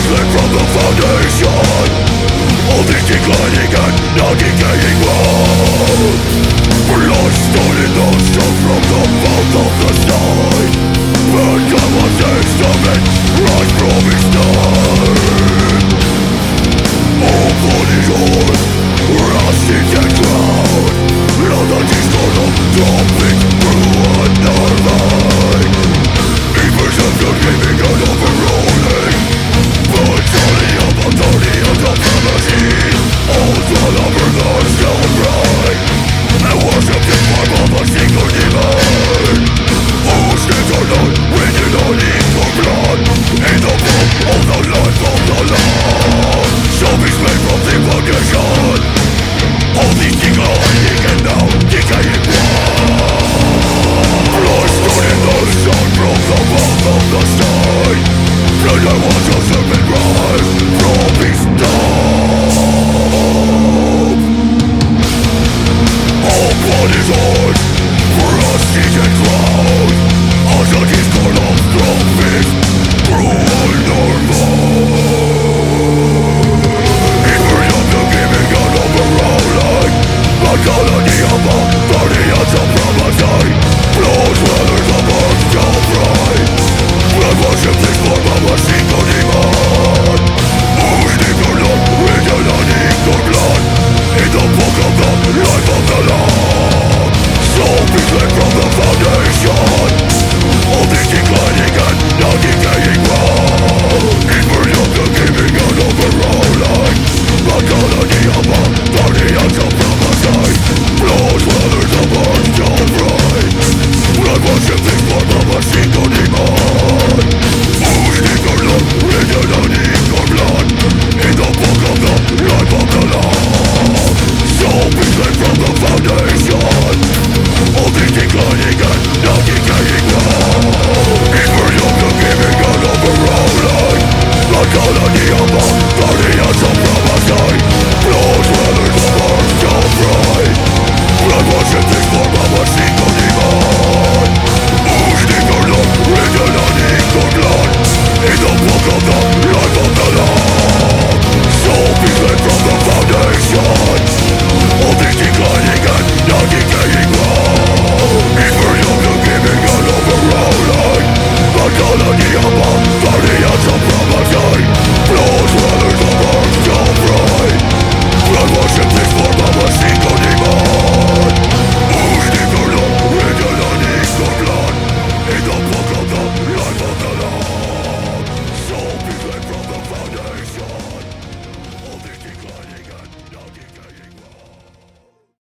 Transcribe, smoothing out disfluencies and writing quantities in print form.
Split from the foundation of this declining and now decaying world. Lost in the sun from the mouth of the side. Burn conversation of it, rise from its night. Open it all, rust in the ground. Now the discord of dropping through another line. Even if you're giving an over